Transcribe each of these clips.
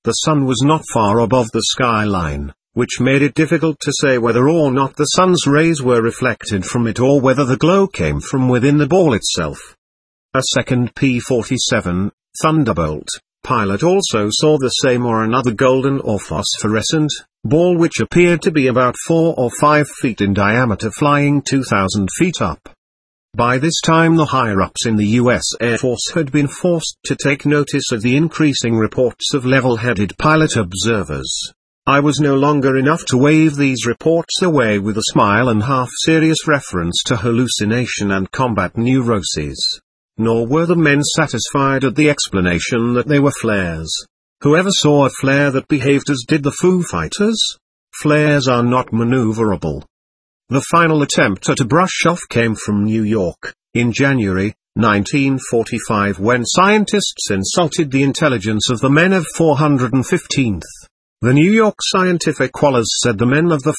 The sun was not far above the skyline, which made it difficult to say whether or not the sun's rays were reflected from it or whether the glow came from within the ball itself. A second P-47, Thunderbolt, pilot also saw the same or another golden or phosphorescent ball which appeared to be about 4 or 5 feet in diameter flying 2,000 feet up. By this time the higher-ups in the U.S. Air Force had been forced to take notice of the increasing reports of level-headed pilot observers. I was no longer enough to wave these reports away with a smile and half-serious reference to hallucination and combat neuroses. Nor were the men satisfied at the explanation that they were flares. Whoever saw a flare that behaved as did the Foo Fighters? Flares are not maneuverable. The final attempt at a brush-off came from New York, in January, 1945, when scientists insulted the intelligence of the men of 415th. The New York Scientific Wallers said the men of the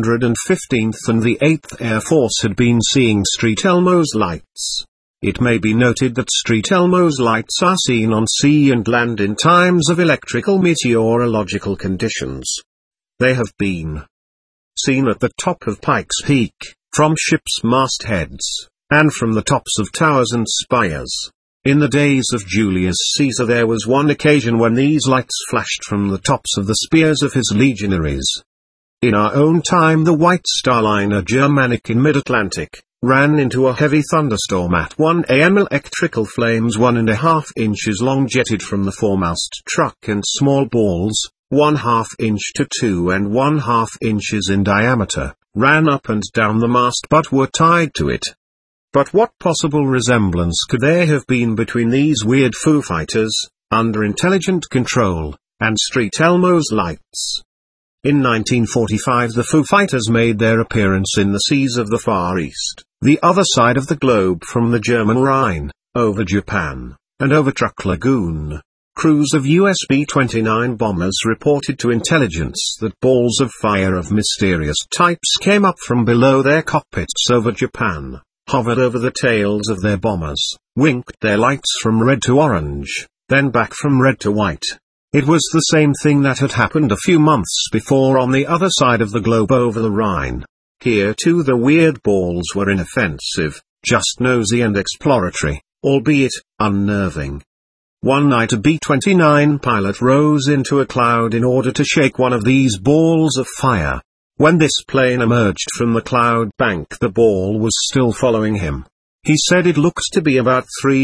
415th and the 8th Air Force had been seeing Street Elmo's lights. It may be noted that Street Elmo's lights are seen on sea and land in times of electrical meteorological conditions. They have been seen at the top of Pikes Peak, from ships' mastheads, and from the tops of towers and spires. In the days of Julius Caesar there was one occasion when these lights flashed from the tops of the spears of his legionaries. In our own time the White Star Liner Germanic in mid-Atlantic ran into a heavy thunderstorm at 1 a.m. Electrical flames 1.5 inches long jetted from the foremast truck and small balls, 1/2 inch to 2.5 inches in diameter, ran up and down the mast but were tied to it. But what possible resemblance could there have been between these weird Foo Fighters, under intelligent control, and Street Elmo's lights? In 1945 the Foo Fighters made their appearance in the seas of the Far East, the other side of the globe from the German Rhine, over Japan, and over Truk Lagoon. Crews of US B-29 bombers reported to intelligence that balls of fire of mysterious types came up from below their cockpits over Japan, hovered over the tails of their bombers, winked their lights from red to orange, then back from red to white. It was the same thing that had happened a few months before on the other side of the globe over the Rhine. Here too the weird balls were inoffensive, just nosy and exploratory, albeit unnerving. One night a B-29 pilot rose into a cloud in order to shake one of these balls of fire. When this plane emerged from the cloud bank the ball was still following him. He said it looked to be about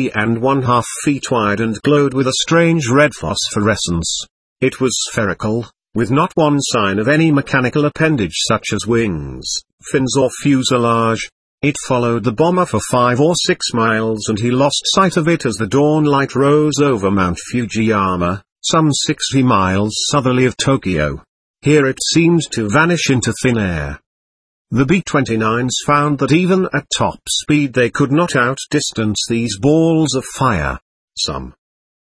3.5 feet wide and glowed with a strange red phosphorescence. It was spherical, with not one sign of any mechanical appendage such as wings, fins or fuselage. It followed the bomber for 5 or 6 miles and he lost sight of it as the dawn light rose over Mount Fujiyama, some 60 miles southerly of Tokyo. Here it seemed to vanish into thin air. The B-29s found that even at top speed they could not outdistance these balls of fire. Some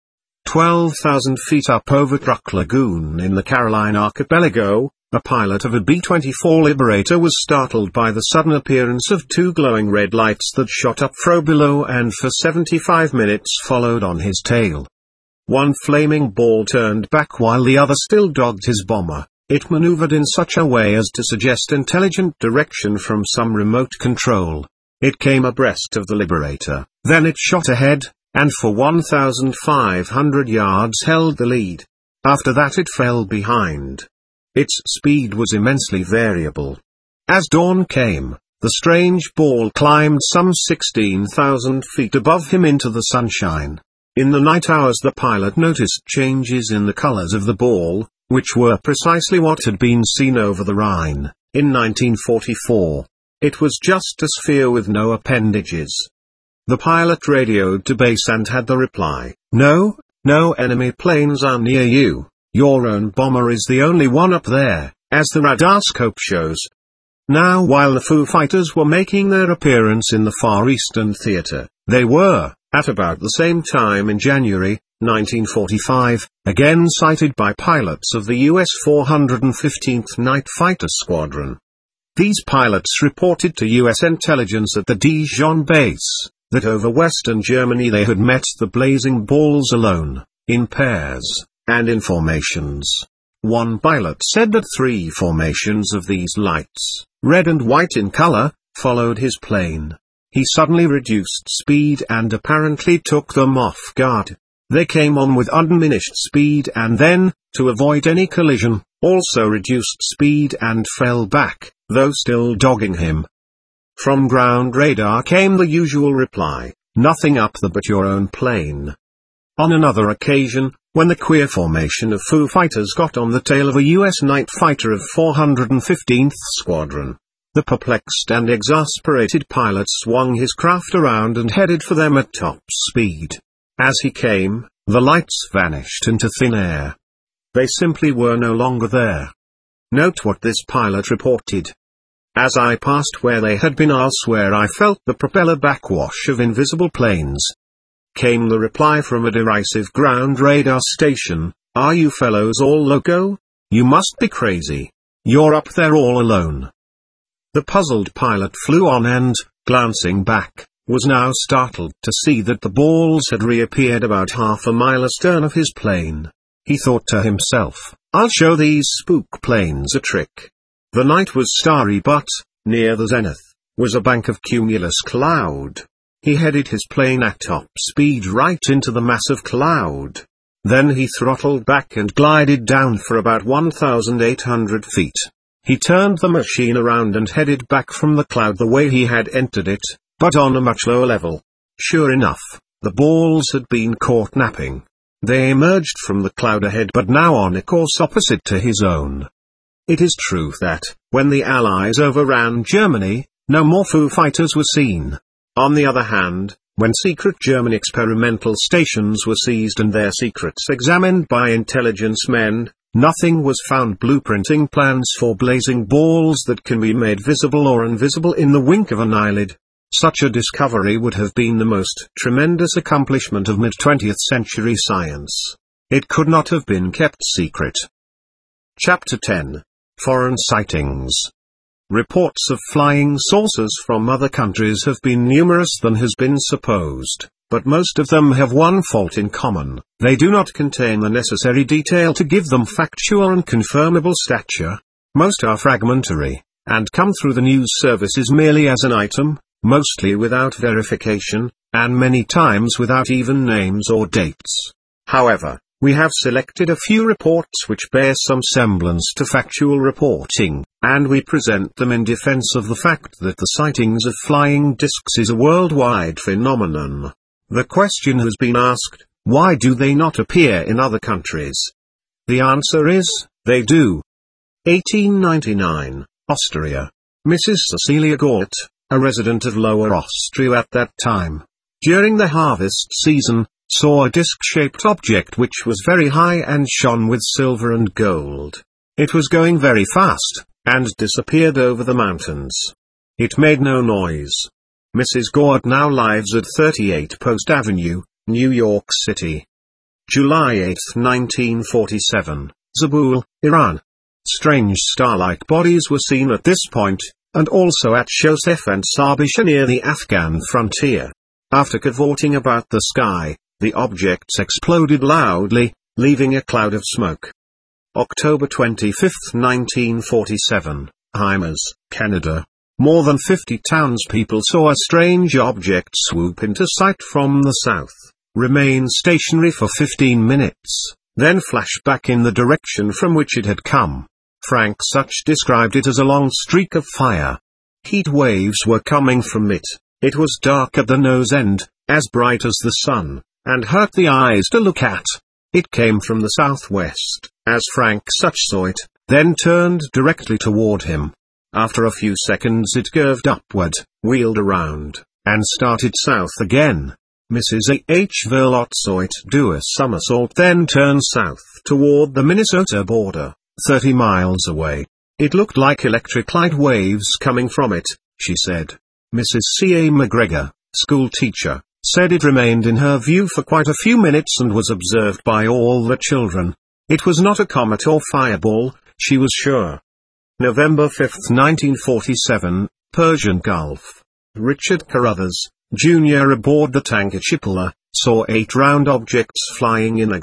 12,000 feet up over Truk Lagoon in the Caroline Archipelago, a pilot of a B-24 Liberator was startled by the sudden appearance of 2 glowing red lights that shot up from below and for 75 minutes followed on his tail. One flaming ball turned back while the other still dogged his bomber. It maneuvered in such a way as to suggest intelligent direction from some remote control. It came abreast of the Liberator, then it shot ahead, and for 1,500 yards held the lead. After that it fell behind. Its speed was immensely variable. As dawn came, the strange ball climbed some 16,000 feet above him into the sunshine. In the night hours the pilot noticed changes in the colors of the ball, which were precisely what had been seen over the Rhine, in 1944. It was just a sphere with no appendages. The pilot radioed to base and had the reply, "No enemy planes are near you. Your own bomber is the only one up there, as the radarscope shows." Now while the Foo Fighters were making their appearance in the Far Eastern Theater, they were, at about the same time in January, 1945, again sighted by pilots of the US 415th Night Fighter Squadron. These pilots reported to US intelligence at the Dijon base, that over western Germany they had met the blazing balls alone, in pairs, and in formations. One pilot said that 3 formations of these lights, red and white in color, followed his plane. He suddenly reduced speed and apparently took them off guard. They came on with undiminished speed and then, to avoid any collision, also reduced speed and fell back, though still dogging him. From ground radar came the usual reply, "Nothing up there but your own plane." On another occasion, when the queer formation of Foo Fighters got on the tail of a U.S. night fighter of 415th Squadron, the perplexed and exasperated pilot swung his craft around and headed for them at top speed. As he came, the lights vanished into thin air. They simply were no longer there. Note what this pilot reported. "As I passed where they had been elsewhere, I felt the propeller backwash of invisible planes." Came the reply from a derisive ground radar station, "Are you fellows all loco? You must be crazy. You're up there all alone." The puzzled pilot flew on and, glancing back, was now startled to see that the balls had reappeared about half a mile astern of his plane. He thought to himself, "I'll show these spook planes a trick." The night was starry, but, near the zenith, was a bank of cumulus cloud. He headed his plane at top speed right into the mass of cloud. Then he throttled back and glided down for about 1,800 feet. He turned the machine around and headed back from the cloud the way he had entered it, but on a much lower level. Sure enough, the balls had been caught napping. They emerged from the cloud ahead but now on a course opposite to his own. It is true that, when the Allies overran Germany, no more Foo Fighters were seen. On the other hand, when secret German experimental stations were seized and their secrets examined by intelligence men, nothing was found blueprinting plans for blazing balls that can be made visible or invisible in the wink of an eyelid. Such a discovery would have been the most tremendous accomplishment of mid-20th century science. It could not have been kept secret. Chapter 10. Foreign Sightings. Reports of flying saucers from other countries have been numerous than has been supposed, but most of them have one fault in common: they do not contain the necessary detail to give them factual and confirmable stature. Most are fragmentary, and come through the news services merely as an item, mostly without verification, and many times without even names or dates. However, we have selected a few reports which bear some semblance to factual reporting, and we present them in defense of the fact that the sightings of flying discs is a worldwide phenomenon. The question has been asked, why do they not appear in other countries? The answer is, they do. 1899, Austria. Mrs. Cecilia Gort, a resident of Lower Austria at that time, during the harvest season, saw a disc-shaped object which was very high and shone with silver and gold. It was going very fast, and disappeared over the mountains. It made no noise. Mrs. Gort now lives at 38 Post Avenue, New York City. July 8, 1947, Zabul, Iran. Strange star-like bodies were seen at this point, and also at Shosef and Sarbisha near the Afghan frontier. After cavorting about the sky, the objects exploded loudly, leaving a cloud of smoke. October 25, 1947, Hymers, Canada. More than 50 townspeople saw a strange object swoop into sight from the south, remain stationary for 15 minutes, then flash back in the direction from which it had come. Frank Such described it as a long streak of fire. Heat waves were coming from it. It was dark at the nose end, as bright as the sun, and hurt the eyes to look at. It came from the southwest, as Frank Such saw it, then turned directly toward him. After a few seconds it curved upward, wheeled around, and started south again. Mrs. A.H. Verlot saw it do a somersault, then turn south toward the Minnesota border, 30 miles away. It looked like electric light waves coming from it, she said. Mrs. C.A. McGregor, school teacher, said it remained in her view for quite a few minutes and was observed by all the children. It was not a comet or fireball, she was sure. November 5, 1947, Persian Gulf. Richard Carruthers, Jr. aboard the tanker Chippewa, saw 8 round objects flying in a group,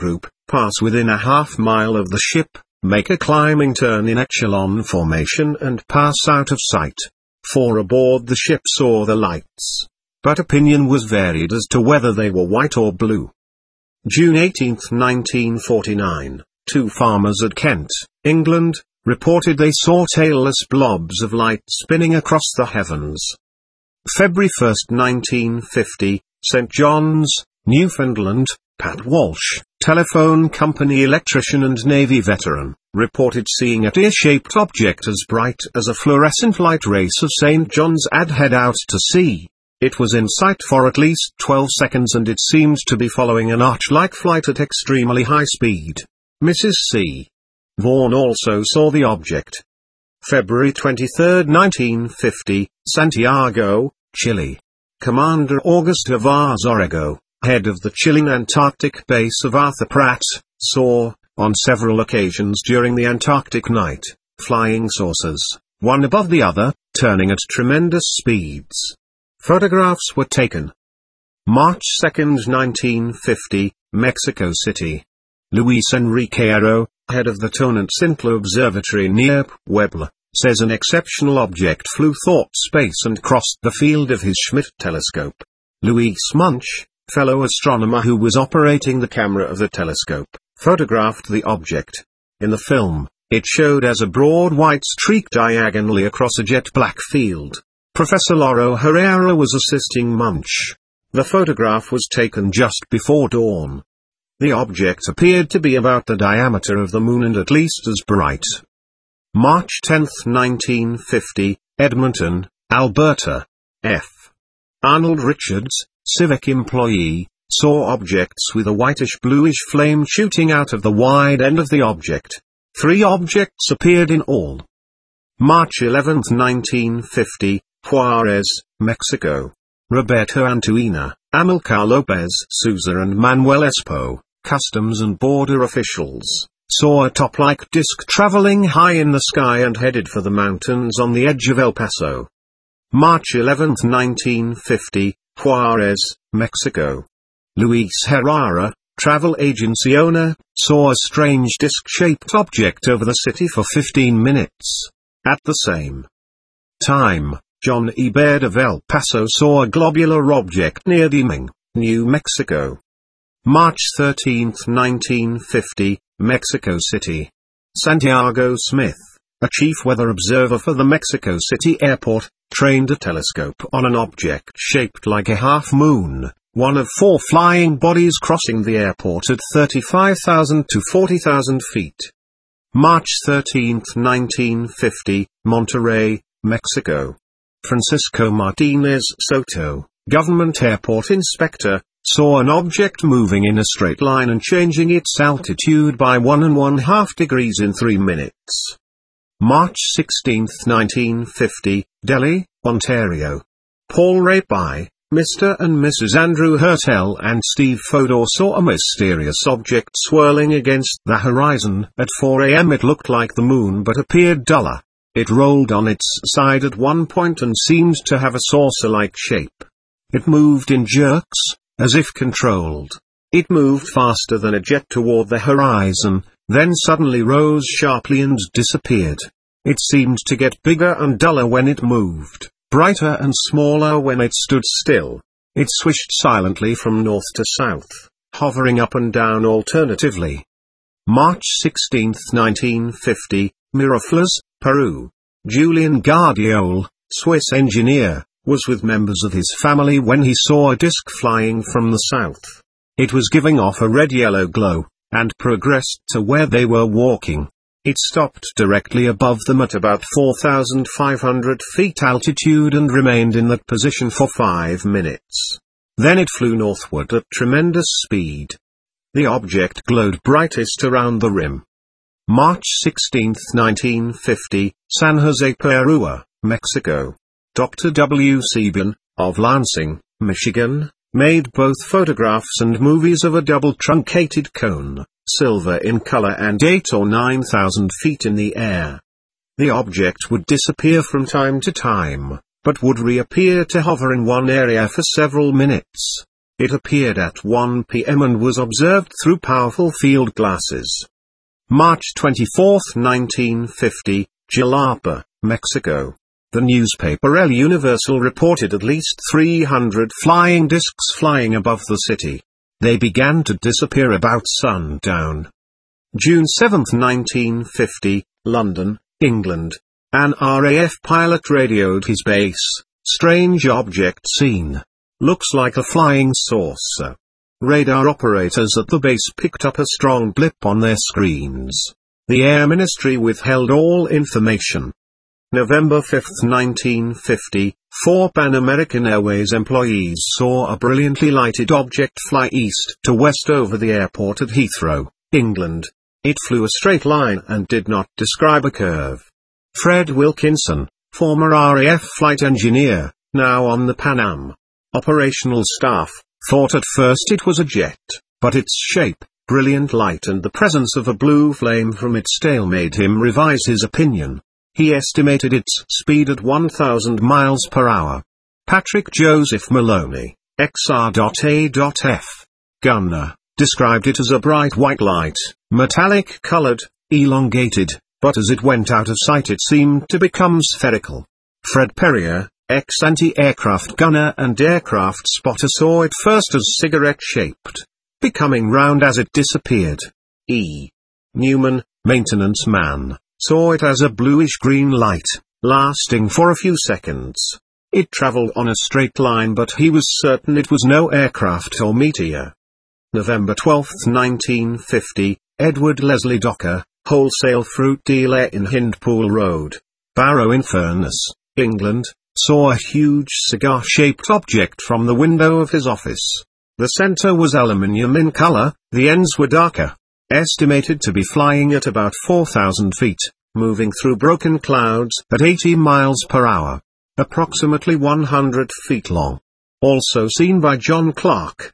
pass within a half-mile of the ship, make a climbing turn in echelon formation and pass out of sight. 4 aboard the ship saw the lights, but opinion was varied as to whether they were white or blue. June 18, 1949, 2 farmers at Kent, England, reported they saw tailless blobs of light spinning across the heavens. February 1, 1950, St. John's, Newfoundland, Pat Walsh, telephone company electrician and Navy veteran, reported seeing a tear-shaped object as bright as a fluorescent light race of St. John's ad head out to sea. It was in sight for at least 12 seconds and it seemed to be following an arch-like flight at extremely high speed. Mrs. C. Vaughan also saw the object. February 23, 1950, Santiago, Chile. Commander Augusto Vaz Orrego, head of the Chilean Antarctic base of Arthur Pratt, saw, on several occasions during the Antarctic night, flying saucers, one above the other, turning at tremendous speeds. Photographs were taken. March 2, 1950, Mexico City. Luis Enriquero, head of the Tonantzintla Observatory near Puebla, says an exceptional object flew through space and crossed the field of his Schmidt telescope. Luis Munch, fellow astronomer who was operating the camera of the telescope, photographed the object. In the film, it showed as a broad white streak diagonally across a jet-black field. Professor Lauro Herrera was assisting Munch. The photograph was taken just before dawn. The object appeared to be about the diameter of the moon and at least as bright. March 10, 1950, Edmonton, Alberta. F. Arnold Richards, civic employee, saw objects with a whitish-bluish flame shooting out of the wide end of the object. 3 objects appeared in all. March 11, 1950, Juarez, Mexico. Roberto Antuina, Amilcar Lopez Souza and Manuel Espo, customs and border officials, saw a top-like disc traveling high in the sky and headed for the mountains on the edge of El Paso. March 11, 1950, Juarez, Mexico. Luis Herrera, travel agency owner, saw a strange disc-shaped object over the city for 15 minutes. At the same time, John E. Baird of El Paso saw a globular object near Deming, New Mexico. March 13, 1950, Mexico City. Santiago Smith, a chief weather observer for the Mexico City airport, trained a telescope on an object shaped like a half-moon, one of 4 flying bodies crossing the airport at 35,000 to 40,000 feet. March 13, 1950, Monterrey, Mexico. Francisco Martinez Soto, government airport inspector, saw an object moving in a straight line and changing its altitude by 1½ degrees in 3 minutes. March 16, 1950, Delhi, Ontario. Paul Rapai, Mr. and Mrs. Andrew Hertel and Steve Fodor saw a mysterious object swirling against the horizon. At 4 a.m. it looked like the moon but appeared duller. It rolled on its side at one point and seemed to have a saucer-like shape. It moved in jerks, as if controlled. It moved faster than a jet toward the horizon, then suddenly rose sharply and disappeared. It seemed to get bigger and duller when it moved, brighter and smaller when it stood still. It swished silently from north to south, hovering up and down alternatively. March 16, 1950, Miraflores, Peru. Julian Guardiol, Swiss engineer, was with members of his family when he saw a disc flying from the south. It was giving off a red-yellow glow, and progressed to where they were walking. It stopped directly above them at about 4,500 feet altitude and remained in that position for 5 minutes. Then it flew northward at tremendous speed. The object glowed brightest around the rim. March 16, 1950, San Jose Perua, Mexico. Dr. W. Seaborn, of Lansing, Michigan, made both photographs and movies of a double truncated cone, silver in color and 8,000 or 9,000 feet in the air. The object would disappear from time to time, but would reappear to hover in one area for several minutes. It appeared at 1 p.m. and was observed through powerful field glasses. March 24, 1950, Jalapa, Mexico. The newspaper El Universal reported at least 300 flying discs flying above the city. They began to disappear about sundown. June 7, 1950, London, England. An RAF pilot radioed his base. Strange object seen. Looks like a flying saucer. Radar operators at the base picked up a strong blip on their screens. The Air Ministry withheld all information. November 5, 1950, 4 Pan American Airways employees saw a brilliantly lighted object fly east to west over the airport at Heathrow, England. It flew a straight line and did not describe a curve. Fred Wilkinson, former RAF flight engineer, now on the Pan Am operational staff, thought at first it was a jet, but its shape, brilliant light and the presence of a blue flame from its tail made him revise his opinion. He estimated its speed at 1,000 miles per hour. Patrick Joseph Maloney, XR.A.F. gunner, described it as a bright white light, metallic-colored, elongated, but as it went out of sight it seemed to become spherical. Fred Perrier, ex-anti-aircraft gunner and aircraft spotter saw it first as cigarette-shaped, becoming round as it disappeared. E. Newman, maintenance man, saw it as a bluish-green light, lasting for a few seconds. It traveled on a straight line but he was certain it was no aircraft or meteor. November 12, 1950, Edward Leslie Docker, wholesale fruit dealer in Hindpool Road, Barrow-in-Furness, England, saw a huge cigar-shaped object from the window of his office. The center was aluminium in color, the ends were darker. Estimated to be flying at about 4,000 feet, moving through broken clouds at 80 miles per hour. Approximately 100 feet long. Also seen by John Clark,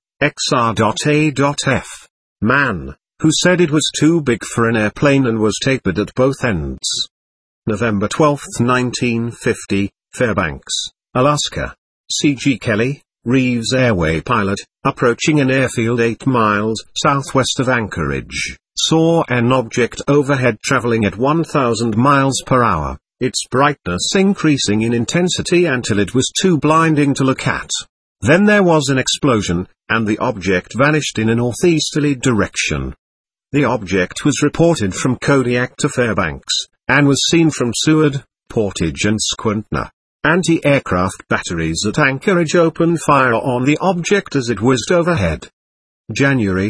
XR.A.F. man, who said it was too big for an airplane and was tapered at both ends. November 12, 1950, Fairbanks, Alaska. C.G. Kelly, Reeves Airway pilot, approaching an airfield 8 miles southwest of Anchorage, saw an object overhead traveling at 1,000 miles per hour, its brightness increasing in intensity until it was too blinding to look at. Then there was an explosion, and the object vanished in a northeasterly direction. The object was reported from Kodiak to Fairbanks, and was seen from Seward, Portage and Squintna. Anti-aircraft batteries at Anchorage opened fire on the object as it whizzed overhead. January,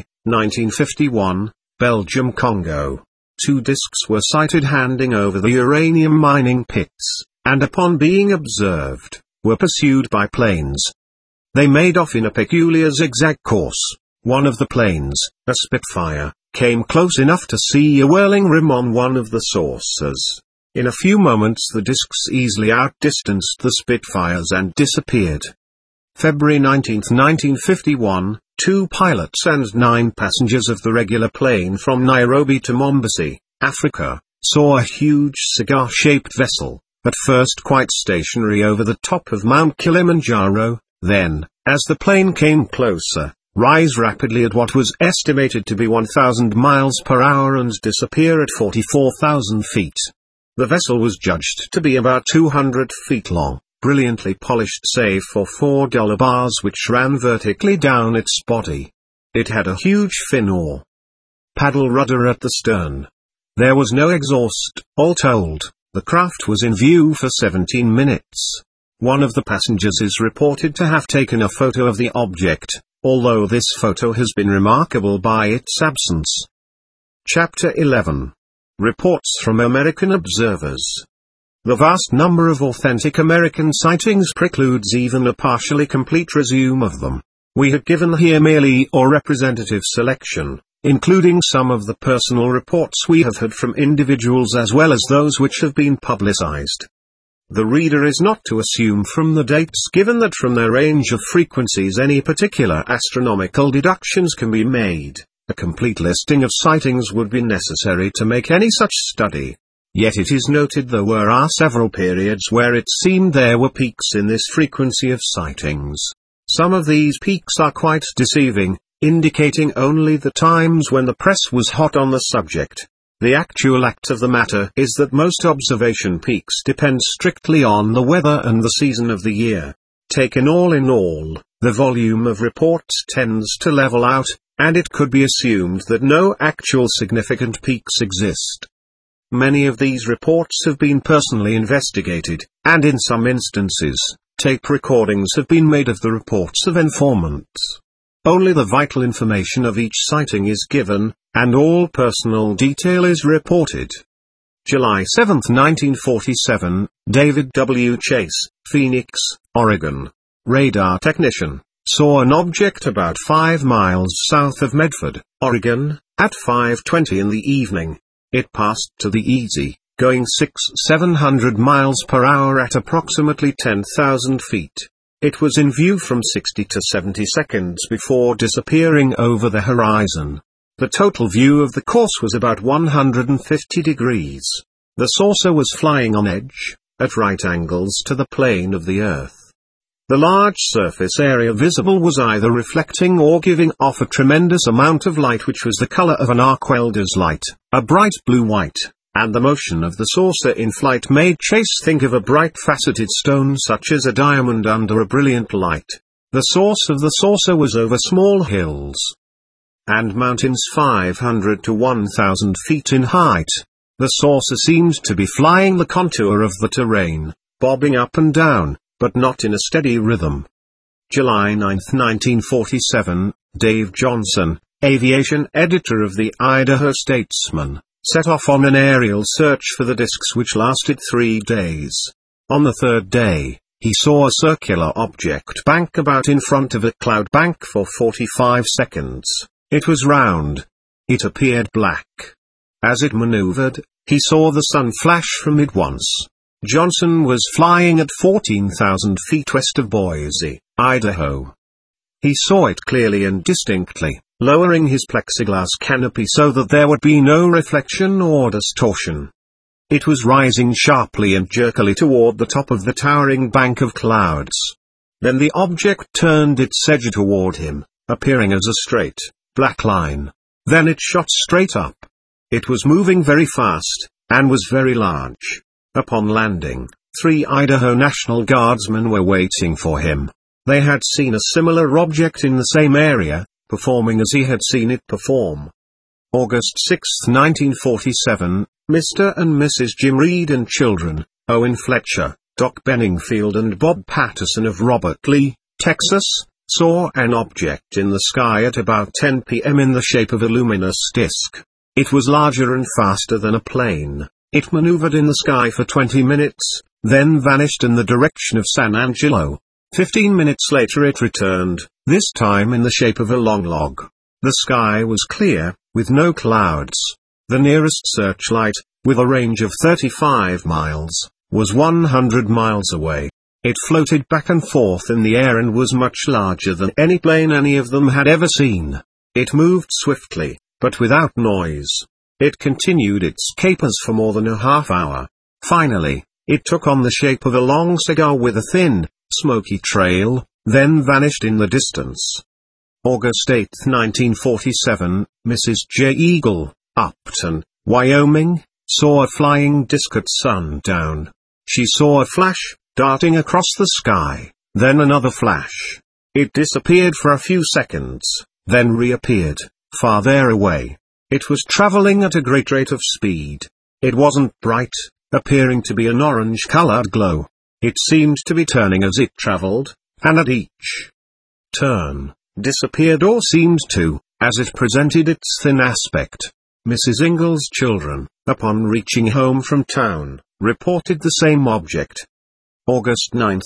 1951, Belgium Congo. 2 discs were sighted handing over the uranium mining pits, and upon being observed, were pursued by planes. They made off in a peculiar zigzag course. One of the planes, a Spitfire, came close enough to see a whirling rim on one of the saucers. In a few moments the discs easily outdistanced the Spitfires and disappeared. February 19, 1951, 2 pilots and 9 passengers of the regular plane from Nairobi to Mombasa, Africa, saw a huge cigar-shaped vessel, at first quite stationary over the top of Mount Kilimanjaro, then, as the plane came closer, rise rapidly at what was estimated to be 1,000 miles per hour and disappear at 44,000 feet. The vessel was judged to be about 200 feet long, brilliantly polished save for 4 dollar bars which ran vertically down its body. It had a huge fin or paddle rudder at the stern. There was no exhaust. All told, the craft was in view for 17 minutes. One of the passengers is reported to have taken a photo of the object, although this photo has been remarkable by its absence. Chapter 11. Reports from American observers. The vast number of authentic American sightings precludes even a partially complete resume of them. We have given here merely a representative selection, including some of the personal reports we have had from individuals as well as those which have been publicized. The reader is not to assume from the dates given that from their range of frequencies any particular astronomical deductions can be made. A complete listing of sightings would be necessary to make any such study. Yet it is noted there were several periods where it seemed there were peaks in this frequency of sightings. Some of these peaks are quite deceiving, indicating only the times when the press was hot on the subject. The actual act of the matter is that most observation peaks depend strictly on the weather and the season of the year. Taken all in all, the volume of reports tends to level out, and it could be assumed that no actual significant peaks exist. Many of these reports have been personally investigated, and in some instances, tape recordings have been made of the reports of informants. Only the vital information of each sighting is given, and all personal detail is reported. July 7, 1947, David W. Chase, Phoenix, Oregon. Radar technician, saw an object about 5 miles south of Medford, Oregon, at 5:20 in the evening. It passed to the easy, going 600-700 miles per hour at approximately 10,000 feet. It was in view from 60 to 70 seconds before disappearing over the horizon. The total view of the course was about 150 degrees. The saucer was flying on edge, at right angles to the plane of the Earth. The large surface area visible was either reflecting or giving off a tremendous amount of light, which was the color of an arc welder's light, a bright blue-white, and the motion of the saucer in flight made Chase think of a bright faceted stone such as a diamond under a brilliant light. The source of the saucer was over small hills and mountains 500 to 1,000 feet in height. The saucer seemed to be flying the contour of the terrain, bobbing up and down, but not in a steady rhythm. July 9, 1947, Dave Johnson, aviation editor of the Idaho Statesman, set off on an aerial search for the disks which lasted 3 days. On the third day, he saw a circular object bank about in front of a cloud bank for 45 seconds. It was round. It appeared black. As it maneuvered, he saw the sun flash from it once. Johnson was flying at 14,000 feet west of Boise, Idaho. He saw it clearly and distinctly, lowering his plexiglass canopy so that there would be no reflection or distortion. It was rising sharply and jerkily toward the top of the towering bank of clouds. Then the object turned its edge toward him, appearing as a straight, black line. Then it shot straight up. It was moving very fast, and was very large. Upon landing, 3 Idaho National Guardsmen were waiting for him. They had seen a similar object in the same area, performing as he had seen it perform. August 6, 1947, Mr. and Mrs. Jim Reed and children, Owen Fletcher, Doc Benningfield and Bob Patterson of Robert Lee, Texas, saw an object in the sky at about 10 p.m. in the shape of a luminous disk. It was larger and faster than a plane. It maneuvered in the sky for 20 minutes, then vanished in the direction of San Angelo. 15 minutes later it returned, this time in the shape of a long log. The sky was clear, with no clouds. The nearest searchlight, with a range of 35 miles, was 100 miles away. It floated back and forth in the air and was much larger than any plane any of them had ever seen. It moved swiftly, but without noise. It continued its capers for more than a half hour. Finally, it took on the shape of a long cigar with a thin, smoky trail, then vanished in the distance. August 8, 1947, Mrs. J. Eagle, Upton, Wyoming, saw a flying disc at sundown. She saw a flash, darting across the sky, then another flash. It disappeared for a few seconds, then reappeared, farther away. It was traveling at a great rate of speed. It wasn't bright, appearing to be an orange-colored glow. It seemed to be turning as it traveled, and at each turn, disappeared or seemed to, as it presented its thin aspect. Mrs. Ingall's children, upon reaching home from town, reported the same object. August 9,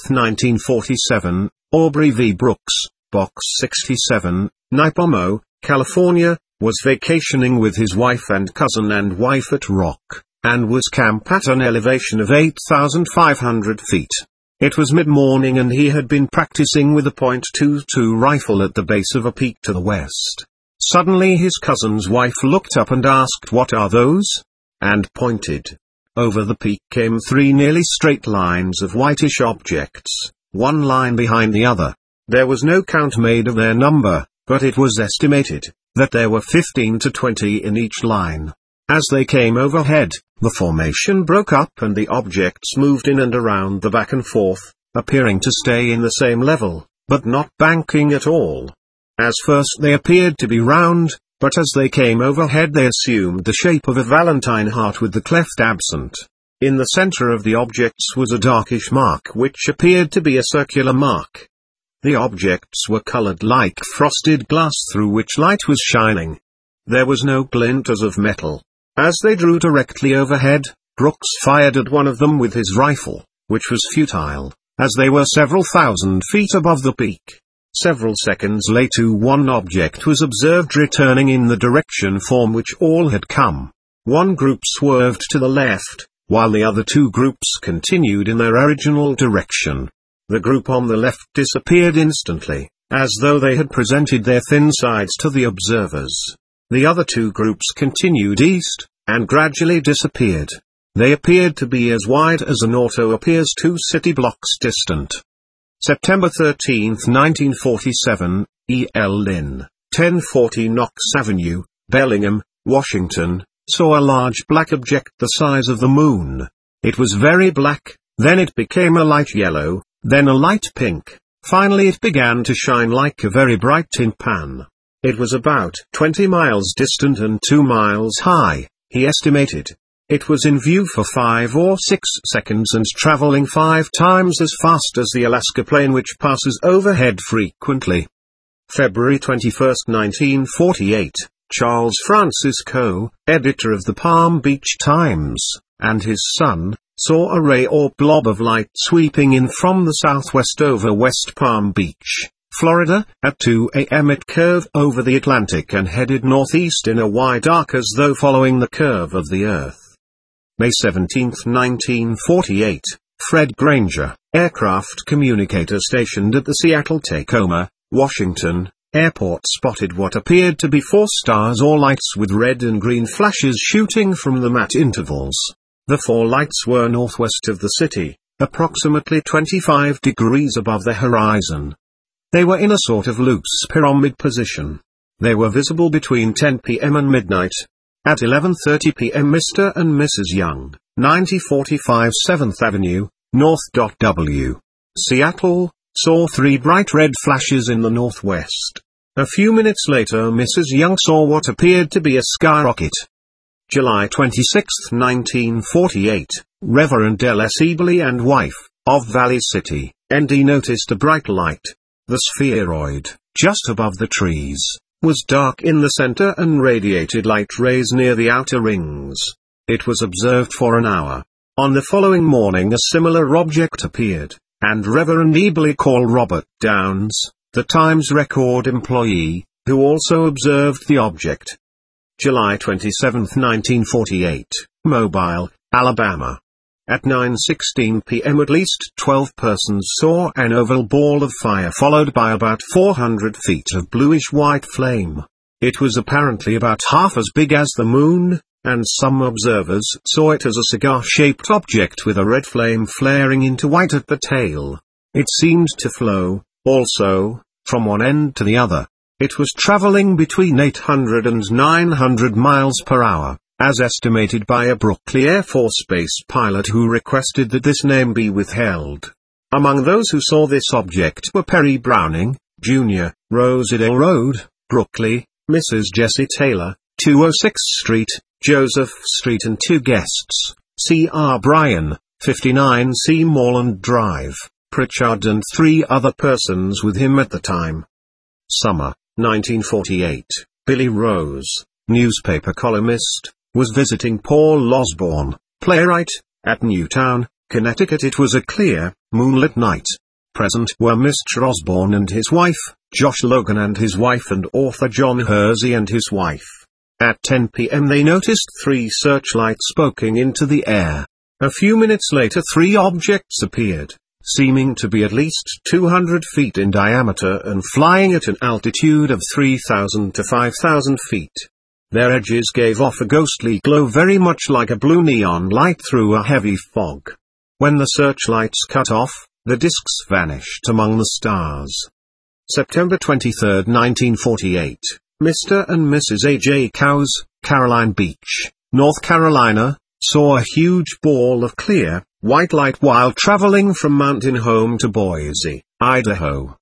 1947, Aubrey V. Brooks, Box 67, Nipomo, California, was vacationing with his wife and cousin and wife at Rock, and was camped at an elevation of 8,500 feet. It was mid-morning and he had been practicing with a .22 rifle at the base of a peak to the west. Suddenly his cousin's wife looked up and asked, "What are those?" and pointed. Over the peak came 3 nearly straight lines of whitish objects, one line behind the other. There was no count made of their number, but it was estimated that there were 15 to 20 in each line. As they came overhead, the formation broke up and the objects moved in and around the back and forth, appearing to stay in the same level, but not banking at all. As first they appeared to be round, but as they came overhead they assumed the shape of a Valentine heart with the cleft absent. In the center of the objects was a darkish mark which appeared to be a circular mark. The objects were colored like frosted glass through which light was shining. There was no glint as of metal. As they drew directly overhead, Brooks fired at one of them with his rifle, which was futile, as they were several thousand feet above the peak. Several seconds later one object was observed returning in the direction from which all had come. One group swerved to the left, while the other two groups continued in their original direction. The group on the left disappeared instantly, as though they had presented their thin sides to the observers. The other two groups continued east, and gradually disappeared. They appeared to be as wide as an auto appears 2 city blocks distant. September 13, 1947, E. L. Lynn, 1040 Knox Avenue, Bellingham, Washington, saw a large black object the size of the moon. It was very black, then it became a light yellow, then a light pink, finally it began to shine like a very bright tin pan. It was about 20 miles distant and 2 miles high, he estimated. It was in view for 5 or 6 seconds and traveling 5 times as fast as the Alaska plane which passes overhead frequently. February 21, 1948, Charles Francis Coe, editor of the Palm Beach Times, and his son, saw a ray or blob of light sweeping in from the southwest over West Palm Beach, Florida. At 2 a.m. it curved over the Atlantic and headed northeast in a wide arc as though following the curve of the Earth. May 17, 1948, Fred Granger, aircraft communicator stationed at the Seattle-Tacoma, Washington, airport spotted what appeared to be 4 stars or lights with red and green flashes shooting from them at intervals. The 4 lights were northwest of the city, approximately 25 degrees above the horizon. They were in a sort of loose pyramid position. They were visible between 10 p.m. and midnight. At 11:30 p.m. Mr. and Mrs. Young, 9045 7th Avenue, North. W. Seattle, saw 3 bright red flashes in the northwest. A few minutes later Mrs. Young saw what appeared to be a skyrocket. July 26, 1948, Reverend L.S. Eberly and wife, of Valley City, ND noticed a bright light. The spheroid, just above the trees, was dark in the center and radiated light rays near the outer rings. It was observed for an hour. On the following morning a similar object appeared, and Reverend Eberly called Robert Downs, the Times Record employee, who also observed the object. July 27, 1948, Mobile, Alabama. At 9:16 p.m. at least 12 persons saw an oval ball of fire followed by about 400 feet of bluish-white flame. It was apparently about half as big as the moon, and some observers saw it as a cigar-shaped object with a red flame flaring into white at the tail. It seemed to flow, also, from one end to the other. It was traveling between 800 and 900 miles per hour. As estimated by a Brooklyn Air Force Base pilot who requested that this name be withheld. Among those who saw this object were Perry Browning, Jr., Rosedale Road, Brooklyn, Mrs. Jessie Taylor, 206th Street, Joseph Street and 2 guests, C.R. Bryan, 59 C. Moreland Drive, Pritchard and 3 other persons with him at the time. Summer, 1948, Billy Rose, newspaper columnist, was visiting Paul Osborne, playwright, at Newtown, Connecticut. It was a clear, moonlit night. Present were Mr. Osborne and his wife, Josh Logan and his wife and author John Hersey and his wife. At 10 p.m. they noticed 3 searchlights poking into the air. A few minutes later 3 objects appeared, seeming to be at least 200 feet in diameter and flying at an altitude of 3,000 to 5,000 feet. Their edges gave off a ghostly glow very much like a blue neon light through a heavy fog. When the searchlights cut off, the disks vanished among the stars. September 23, 1948, Mr. and Mrs. A.J. Cowes, Caroline Beach, North Carolina, saw a huge ball of clear, white light while traveling from Mountain Home to Boise, Idaho.